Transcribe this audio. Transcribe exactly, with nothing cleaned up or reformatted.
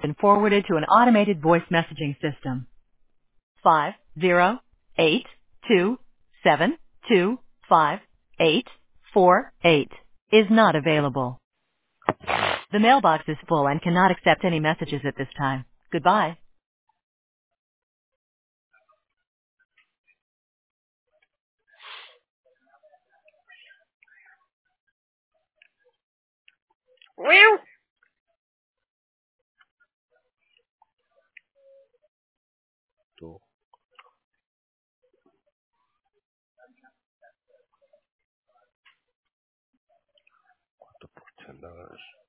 been forwarded to an automated voice messaging system. Five zero eight two seven two five eight four eight is not available. The mailbox is full and cannot accept any messages at this time. Goodbye. Well, Tú, ¿cuánto por cien dólares?